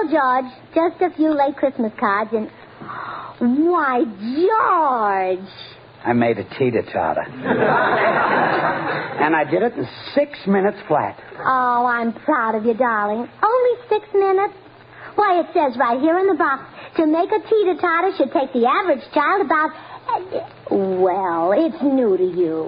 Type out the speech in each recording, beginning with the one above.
No, George. Just a few late Christmas cards and... Why, George! I made a teeter-totter. And I did it in 6 minutes flat. Oh, I'm proud of you, darling. Only 6 minutes? Why, it says right here in the box, to make a teeter-totter should take the average child about... Well, it's new to you.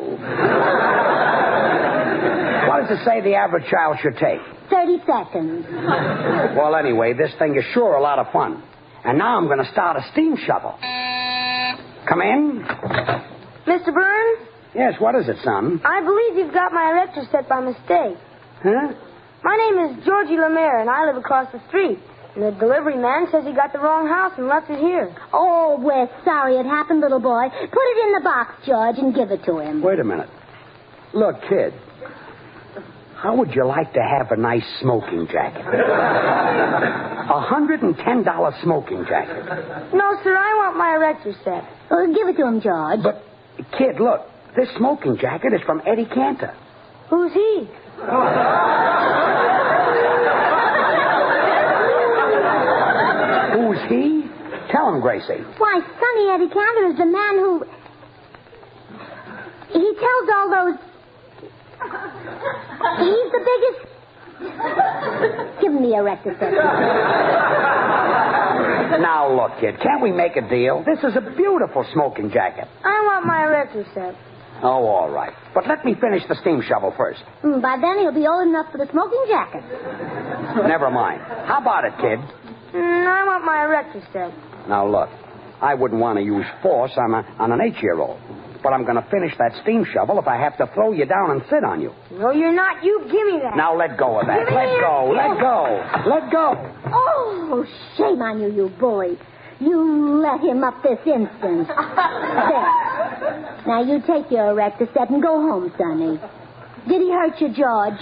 What does it say the average child should take? 30 seconds. Well, anyway, this thing is sure a lot of fun. And now I'm going to start a steam shovel. Come in. Mr. Burns? Yes, what is it, son? I believe you've got my erector set by mistake. Huh? My name is Georgie Lemaire, and I live across the street. And the delivery man says he got the wrong house and left it here. Oh, we're sorry it happened, little boy. Put it in the box, George, and give it to him. Wait a minute. Look, kid. How would you like to have a nice smoking jacket? $110 smoking jacket. No, sir, I want my erector set. Well, give it to him, George. But, kid, look. This smoking jacket is from Eddie Cantor. Who's he? Who's he? Tell him, Gracie. Why, Sonny Eddie Cantor is the man who... He tells all those... He's the biggest... Give him the erector set. Now, look, kid, can't we make a deal? This is a beautiful smoking jacket. I want my erector set. Oh, all right. But let me finish the steam shovel first. By then he'll be old enough for the smoking jacket. Never mind. How about it, kid? I want my erector set. Now, look, I wouldn't want to use force on an 8-year-old. But I'm going to finish that steam shovel if I have to throw you down and sit on you. No, you're not. You give me that. Now, let go of that. Give me Let go. your- Let go. Let go. Oh, shame on you, you bully. You let him up this instant. There. Now, you take your erector set and go home, Sonny. Did he hurt you, George?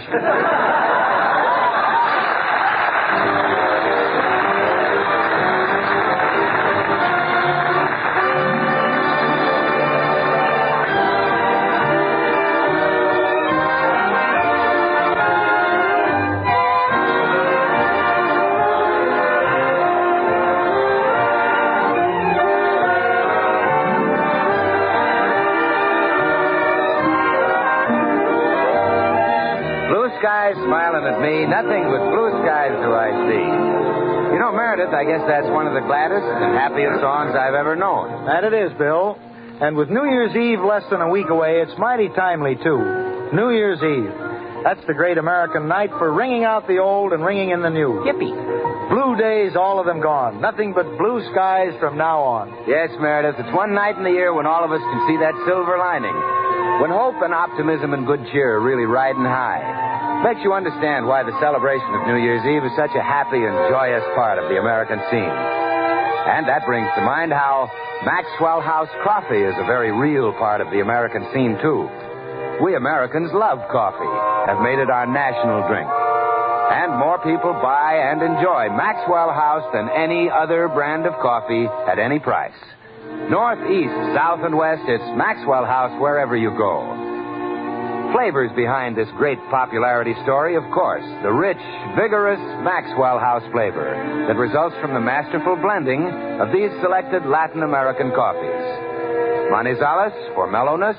Skies smiling at me. Nothing but blue skies do I see. You know, Meredith, I guess that's one of the gladdest and happiest songs I've ever known. That it is, Bill. And with New Year's Eve less than a week away, it's mighty timely, too. New Year's Eve. That's the great American night for ringing out the old and ringing in the new. Yippee. Blue days, all of them gone. Nothing but blue skies from now on. Yes, Meredith, it's one night in the year when all of us can see that silver lining. When hope and optimism and good cheer are really riding high. Makes you understand why the celebration of New Year's Eve is such a happy and joyous part of the American scene. And that brings to mind how Maxwell House coffee is a very real part of the American scene, too. We Americans love coffee, have made it our national drink. And more people buy and enjoy Maxwell House than any other brand of coffee at any price. North, east, south, and west, it's Maxwell House wherever you go. Flavors behind this great popularity story, of course, the rich, vigorous Maxwell House flavor that results from the masterful blending of these selected Latin American coffees. Manizales for mellowness.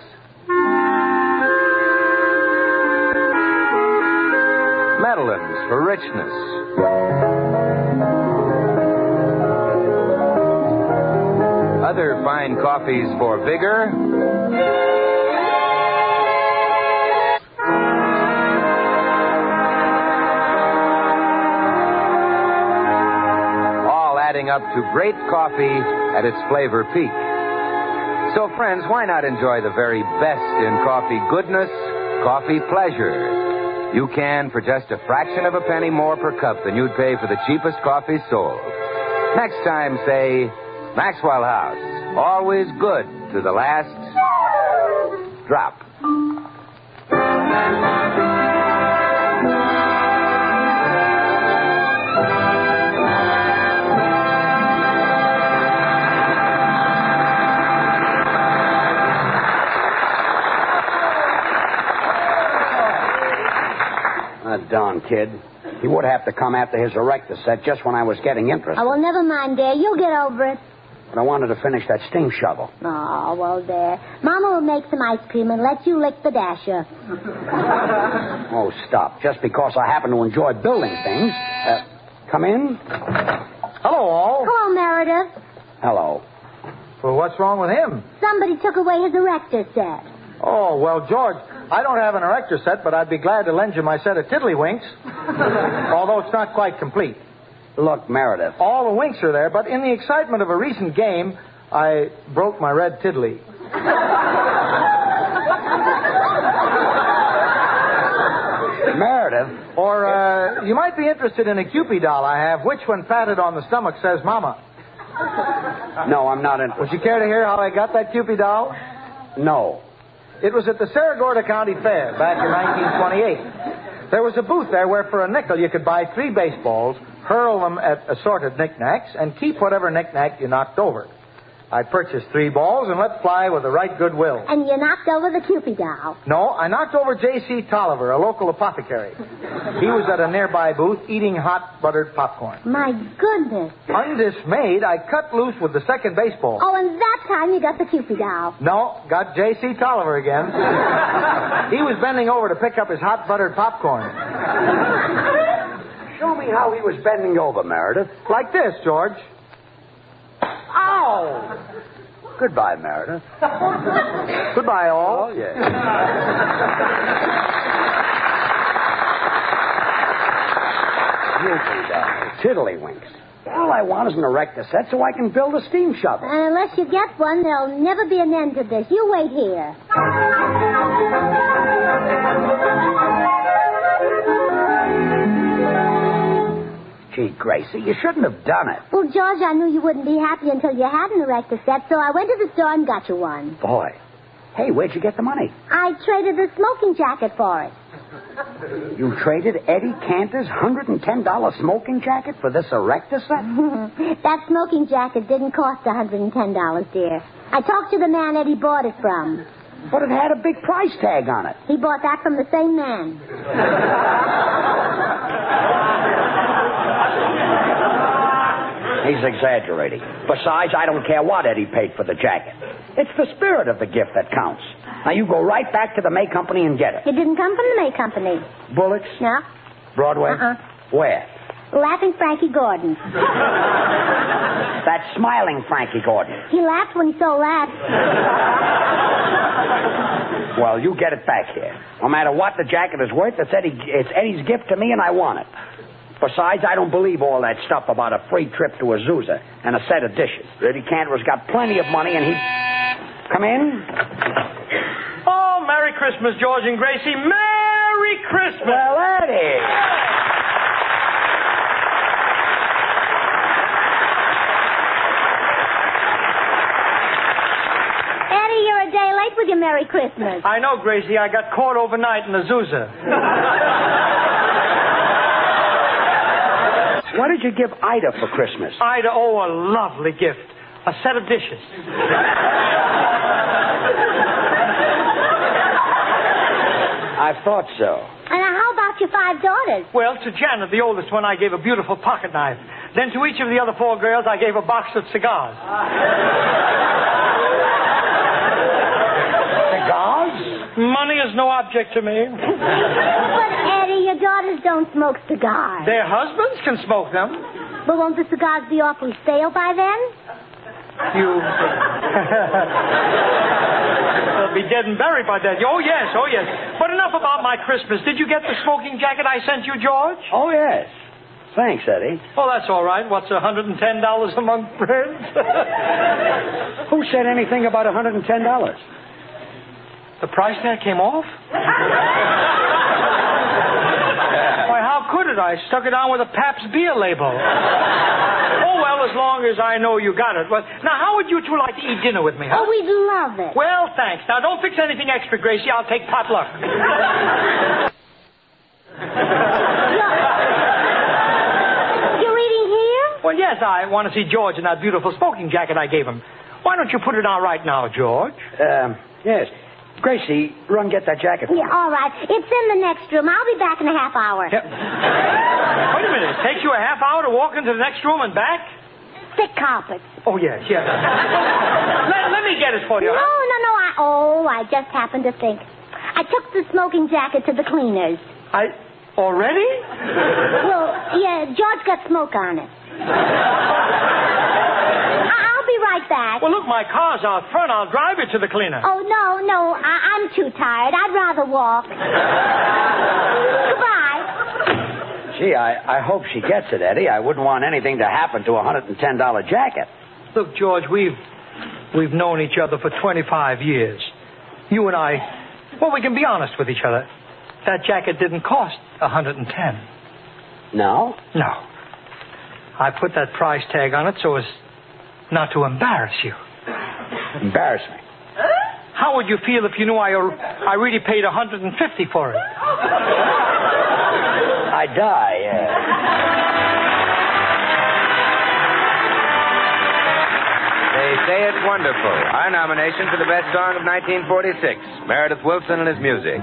Medellins for richness. Other fine coffees for vigor. Adding up to great coffee at its flavor peak. So, friends, why not enjoy the very best in coffee goodness, coffee pleasure? You can for just a fraction of a penny more per cup than you'd pay for the cheapest coffee sold. Next time, say, Maxwell House, always good to the last drop. Darn, kid. He would have to come after his erector set just when I was getting interested. Oh, well, never mind, dear. You'll get over it. But I wanted to finish that steam shovel. Oh, well, there. Mama will make some ice cream and let you lick the dasher. Oh, stop. Just because I happen to enjoy building things. Come in. Hello, all. Hello, Meredith. Hello. Well, what's wrong with him? Somebody took away his erector set. Oh, well, George, I don't have an erector set, but I'd be glad to lend you my set of tiddlywinks. Although it's not quite complete. Look, Meredith. All the winks are there, but in the excitement of a recent game, I broke my red tiddly. Meredith. Or you might be interested in a Kewpie doll I have, which, when patted on the stomach, says Mama. No, I'm not interested. Would you care to hear how I got that Kewpie doll? No. It was at the Saragordo County Fair back in 1928. There was a booth there where for a nickel you could buy 3 baseballs, hurl them at assorted knickknacks, and keep whatever knickknack you knocked over. I purchased 3 balls and let fly with the right goodwill. And you knocked over the Kewpie doll. No, I knocked over J.C. Tolliver, a local apothecary. He was at a nearby booth eating hot buttered popcorn. My goodness. Undismayed, I cut loose with the second baseball. Oh, and that time you got the Kewpie doll. No, got J.C. Tolliver again. He was bending over to pick up his hot buttered popcorn. Show me how he was bending over, Meredith. Like this, George. Ow! Goodbye, Meredith. Goodbye, all. Oh, yeah. Tiddlywinks. All I want is an erector set so I can build a steam shovel. Unless you get one, there'll never be an end to this. You wait here. Gee, Gracie, you shouldn't have done it. Well, George, I knew you wouldn't be happy until you had an erector set, so I went to the store and got you one. Boy. Hey, where'd you get the money? I traded the smoking jacket for it. You traded Eddie Cantor's $110 smoking jacket for this erector set? That smoking jacket didn't cost $110, dear. I talked to the man Eddie bought it from. But it had a big price tag on it. He bought that from the same man. He's exaggerating. Besides, I don't care what Eddie paid for the jacket. It's the spirit of the gift that counts. Now, you go right back to the May Company and get it. It didn't come from the May Company. Bullets? No. Broadway? Where? Laughing Frankie Gordon. That smiling Frankie Gordon. He laughed when he saw that. Well, you get it back here. No matter what the jacket is worth, it's Eddie's gift to me, and I want it. Besides, I don't believe all that stuff about a free trip to Azusa and a set of dishes. Eddie Cantor's got plenty of money, and he... Come in. Oh, Merry Christmas, George and Gracie. Merry Christmas. Well, Eddie. Eddie, you're a day late with your Merry Christmas. I know, Gracie. I got caught overnight in Azusa. What did you give Ida for Christmas? Ida, oh, a lovely gift. A set of dishes. I thought so. And how about your 5 daughters? Well, to Janet, the oldest one, I gave a beautiful pocket knife. Then to each of the other 4 girls, I gave a box of cigars. Cigars? Money is no object to me. But, Eddie, your daughters don't smoke cigars. Their husbands can smoke them. But won't the cigars be awfully stale by then? They'll be dead and buried by then. Oh, yes. But enough about my Christmas. Did you get the smoking jacket I sent you, George? Oh, yes. Thanks, Eddie. Oh, that's all right. What's $110 among friends? Who said anything about $110? The price tag came off? Why, how could it? I stuck it on with a Pabst beer label. Oh, well, as long as I know you got it. Well, now, how would you two like to eat dinner with me, huh? Oh, we'd love it. Well, thanks. Now, don't fix anything extra, Gracie. I'll take potluck. You're eating here? Well, yes, I want to see George in that beautiful smoking jacket I gave him. Why don't you put it on right now, George? Yes. Gracie, run get that jacket. Yeah, all right. It's in the next room. I'll be back in a half hour. Yep. takes you a half hour to walk into the next room and back? Thick carpets. Oh, yes. Let me get it for you. No. I just happened to think. I took the smoking jacket to the cleaners. Already? Well, yeah, George got smoke on it. I'll be right back. Well, look, my car's out front. I'll drive you to the cleaner. Oh, no. I'm too tired. I'd rather walk. Goodbye. Gee, I hope she gets it, Eddie. I wouldn't want anything to happen to a $110 jacket. Look, George, we've known each other for 25 years. You and I, well, we can be honest with each other. That jacket didn't cost $110. No? No. I put that price tag on it so as not to embarrass you. Embarrass me? How would you feel if you knew I really paid $150 for it? I'd die, yeah. They say it's wonderful. Our nomination for the best song of 1946, Meredith Willson and his music.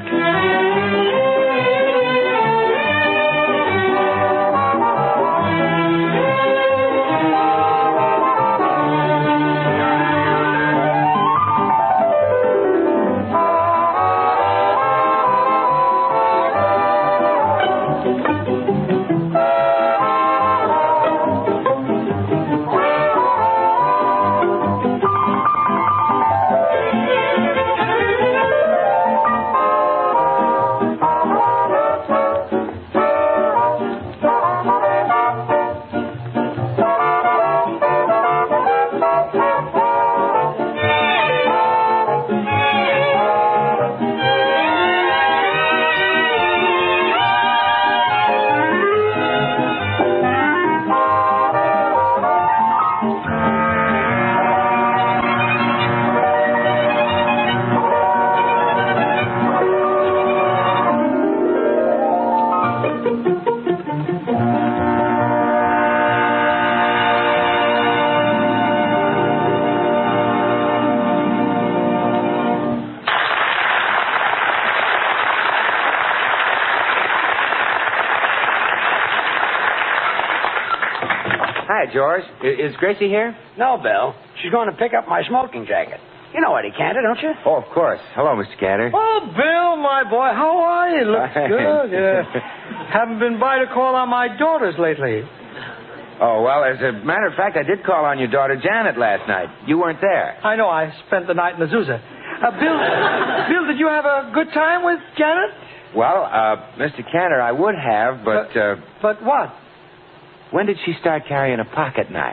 Hi, George. Is Gracie here? No, Bill. She's going to pick up my smoking jacket. You know Eddie Cantor, don't you? Oh, of course. Hello, Mr. Cantor. Oh, Bill, my boy, how are you? Looks good. Haven't been by to call on my daughters lately. Oh, well, as a matter of fact, I did call on your daughter Janet last night. You weren't there. I know. I spent the night in the Azusa. Bill, did you have a good time with Janet? Well, Mr. Cantor, I would have, but... But what? When did she start carrying a pocket knife?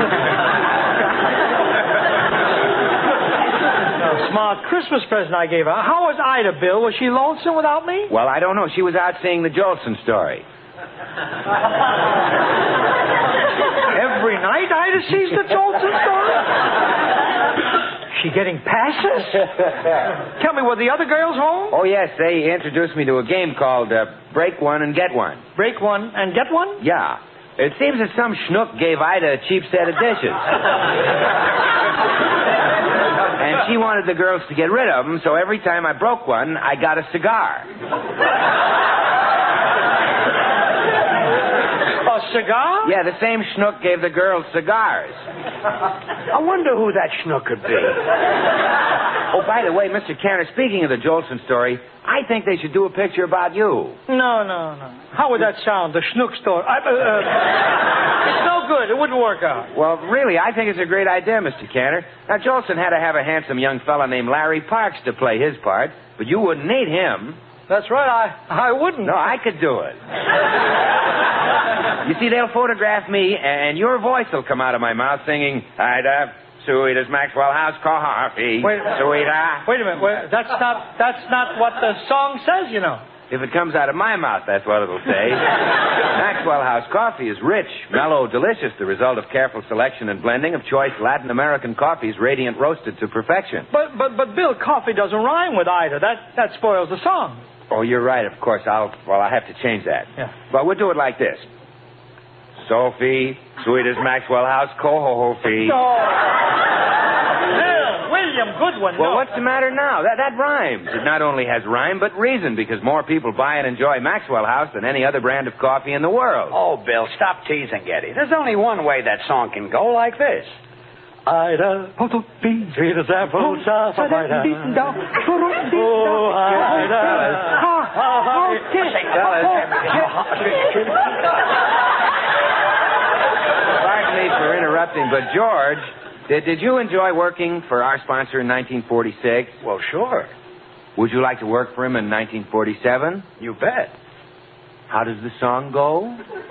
Smart Christmas present I gave her. How was Ida, Bill? Was she lonesome without me? Well, I don't know. She was out seeing the Jolson story. Every night Ida sees the Jolson story? She getting passes? Tell me, were the other girls home? Oh, yes. They introduced me to a game called Break One and Get One. Break one and get one? Yeah. It seems that some schnook gave Ida a cheap set of dishes. And she wanted the girls to get rid of them, so every time I broke one, I got a cigar. A cigar? Yeah, the same schnook gave the girls cigars. I wonder who that schnook could be. Oh, by the way, Mr. Cantor, speaking of the Jolson story, I think they should do a picture about you. No. How would that sound? The schnook story? It's no good. It wouldn't work out. Well, really, I think it's a great idea, Mr. Cantor. Now, Jolson had to have a handsome young fella named Larry Parks to play his part, but you wouldn't need him. That's right. I wouldn't. No, I could do it. You see, they'll photograph me, and your voice will come out of my mouth singing, Ida, sweet as Maxwell House coffee. Sweetheart. Wait a minute. That's not what the song says, you know. If it comes out of my mouth, that's what it'll say. Maxwell House coffee is rich, mellow, delicious, the result of careful selection and blending of choice Latin American coffees, radiant roasted to perfection. But Bill, coffee doesn't rhyme with Ida. That spoils the song. Oh, you're right, of course. I'll have to change that. Yeah. Well, we'll do it like this. Sophie, sweet as Maxwell House coffee. Oh. Bill, will William Goodwin. Well, no. what's the matter now? That rhymes. It not only has rhyme, but reason, because more people buy and enjoy Maxwell House than any other brand of coffee in the world. Oh, Bill, stop teasing, Eddie. There's only one way that song can go, like this. Ida, Poto, Beans, Rita, Zappo, Safa, Ida. Oh, Pardon me for interrupting, but George, did you enjoy working for our sponsor in 1946? Well, sure. Would you like to work for him in 1947? You bet. How does the song go?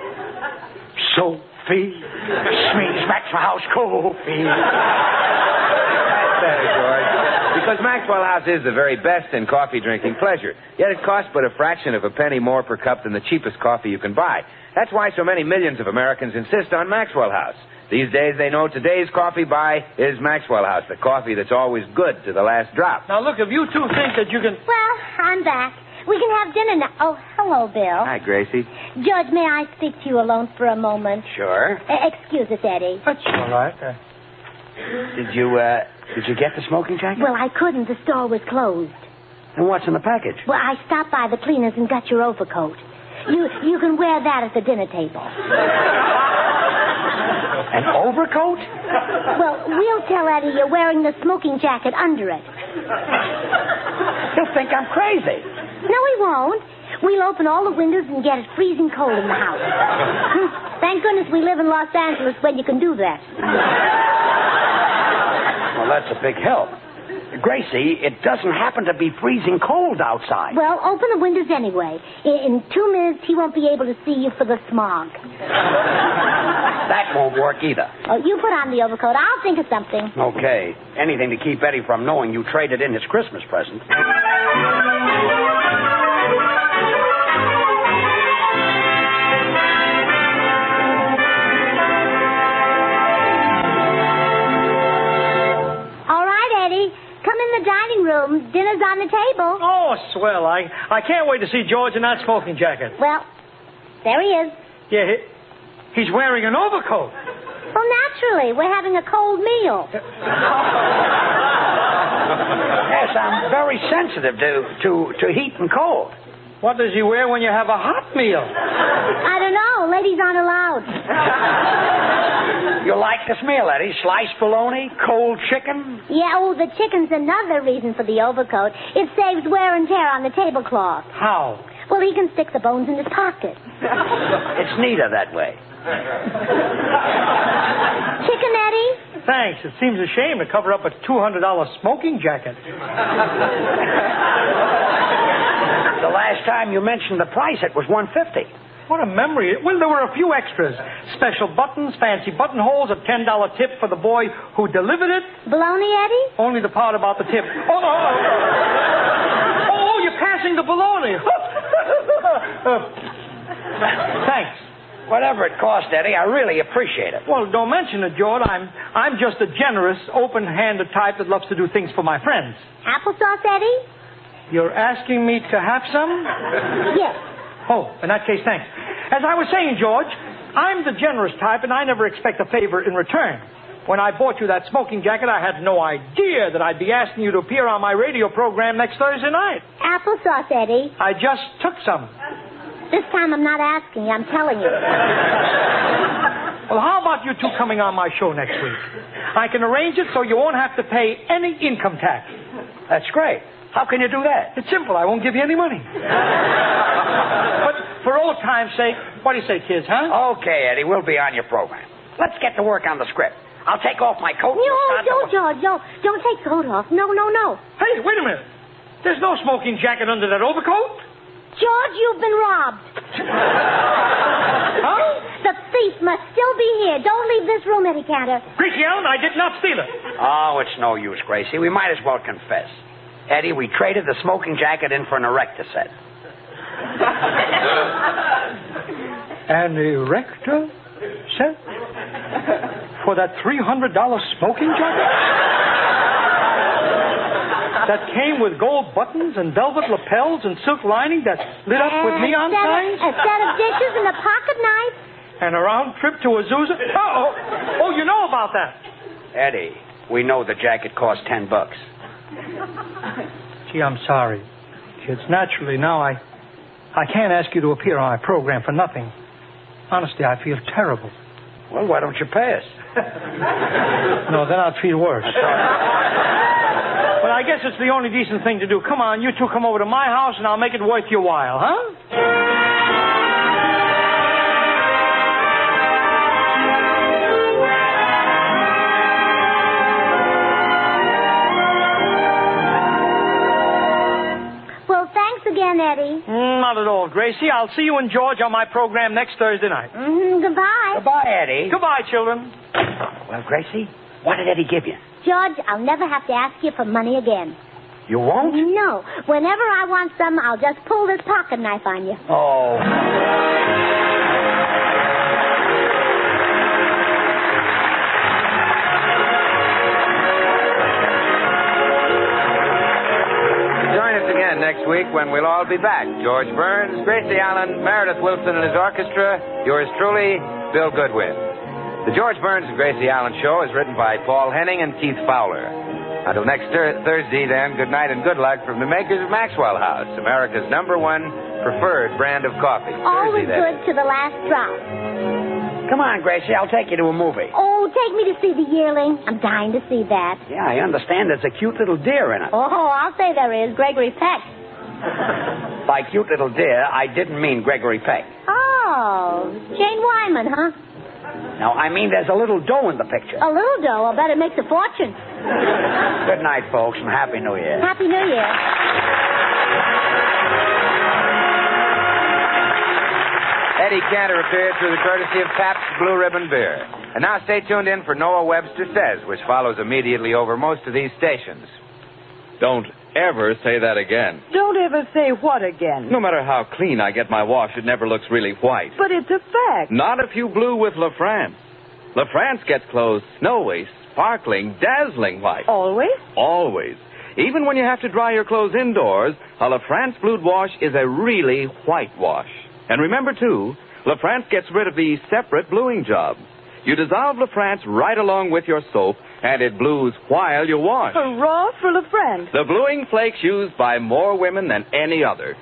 Sophie, Smee's Maxwell House Coffee. Better, George. Because Maxwell House is the very best in coffee drinking pleasure. Yet it costs but a fraction of a penny more per cup than the cheapest coffee you can buy. That's why so many millions of Americans insist on Maxwell House. These days they know today's coffee buy is Maxwell House, the coffee that's always good to the last drop. Now, look, if you two think that you can... Well, I'm back. We can have dinner now. Oh, hello, Bill. Hi, Gracie. George, may I speak to you alone for a moment? Sure. Excuse us, Eddie. That's all right. Did you get the smoking jacket? Well, I couldn't. The store was closed. And what's in the package? Well, I stopped by the cleaners and got your overcoat. You can wear that at the dinner table. An overcoat? Well, we'll tell Eddie you're wearing the smoking jacket under it. He'll think I'm crazy. No, he won't. We'll open all the windows and get it freezing cold in the house. Thank goodness we live in Los Angeles when you can do that. Well, that's a big help. Gracie, it doesn't happen to be freezing cold outside. Well, open the windows anyway. In 2 minutes, he won't be able to see you for the smog. That won't work either. Oh, you put on the overcoat. I'll think of something. Okay. Anything to keep Eddie from knowing you traded in his Christmas present. Room. Dinner's on the table. Oh, swell. I can't wait to see George in that smoking jacket. Well, there he is. Yeah, he's wearing an overcoat. Well, naturally. We're having a cold meal. Yes, I'm very sensitive to heat and cold. What does he wear when you have a hot meal? I don't know. Ladies aren't allowed. You like this meal, Eddie? Sliced bologna, cold chicken? Yeah, the chicken's another reason for the overcoat. It saves wear and tear on the tablecloth. How? Well, he can stick the bones in his pocket. It's neater that way. Chicken, Eddie? Thanks. It seems a shame to cover up a $200 smoking jacket. The last time you mentioned the price, it was $150. What a memory. Well, there were a few extras. Special buttons, fancy buttonholes, a $10 tip for the boy who delivered it. Bologna, Eddie? Only the part about the tip. Oh, you're passing the bologna. Thanks. Whatever it cost, Eddie, I really appreciate it. Well, don't mention it, George. I'm just a generous, open-handed type that loves to do things for my friends. Applesauce, Eddie? You're asking me to have some? Yes. Oh, in that case, thanks. As I was saying, George, I'm the generous type, and I never expect a favor in return. When I bought you that smoking jacket, I had no idea that I'd be asking you to appear on my radio program next Thursday night. Applesauce, Eddie. I just took some. This time I'm not asking you, I'm telling you. Well, how about you two coming on my show next week? I can arrange it so you won't have to pay any income tax. That's great. How can you do that? It's simple. I won't give you any money. But for old time's sake, what do you say, kids, huh? Okay, Eddie, we'll be on your program. Let's get to work on the script. I'll take off my coat. No, don't, George. No, don't take the coat off. No. Hey, wait a minute. There's no smoking jacket under that overcoat. George, you've been robbed. Huh? The thief must still be here. Don't leave this room, Eddie Cantor. Gracie Allen, I did not steal it. Oh, it's no use, Gracie. We might as well confess. Eddie, we traded the smoking jacket in for an Erector set. An Erector set? For that $300 smoking jacket? That came with gold buttons and velvet lapels and silk lining that lit up with neon signs? A set of dishes and a pocket knife. And a round trip to Azusa? Oh, you know about that. Eddie, We know the jacket cost $10. Gee, I'm sorry, kids. Naturally, now I can't ask you to appear on my program for nothing. Honestly, I feel terrible. Well, why don't you pay us? No, then I'd feel worse. But I guess it's the only decent thing to do. Come on, you two come over to my house, and I'll make it worth your while, huh? Again, Eddie. Not at all, Gracie. I'll see you and George on my program next Thursday night. Goodbye. Goodbye, Eddie. Goodbye, children. Well, Gracie, what did Eddie give you? George, I'll never have to ask you for money again. You won't? No. Whenever I want some, I'll just pull this pocket knife on you. Oh. Next week when we'll all be back. George Burns, Gracie Allen, Meredith Wilson and his orchestra, yours truly, Bill Goodwin. The George Burns and Gracie Allen Show is written by Paul Henning and Keith Fowler. Until next Thursday, then, good night and good luck from the makers of Maxwell House, America's #1 preferred brand of coffee. Always Thursday, good to the last drop. Come on, Gracie, I'll take you to a movie. Oh, take me to see The Yearling. I'm dying to see that. Yeah, I understand there's a cute little deer in it. Oh, I'll say there is. Gregory Peck. By cute little deer, I didn't mean Gregory Peck. Oh, Jane Wyman, huh? No, I mean there's a little dough in the picture. A little dough. I'll bet it makes a fortune. Good night, folks, and Happy New Year. Happy New Year. Eddie Cantor appeared through the courtesy of Pabst Blue Ribbon Beer. And now stay tuned in for Noah Webster Says, which follows immediately over most of these stations. Don't ever say that again. Don't ever say what again? No matter how clean I get my wash, it never looks really white. But it's a fact. Not if you blue with La France. La France gets clothes snowy, sparkling, dazzling white. Always? Always. Even when you have to dry your clothes indoors, a La France blued wash is a really white wash. And remember, too, La France gets rid of the separate bluing job. You dissolve La France right along with your soap, and it blues while you wash. Hurrah for La France. The bluing flakes used by more women than any other.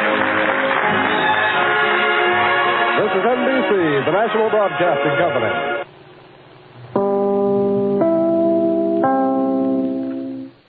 This is NBC, the National Broadcasting Company.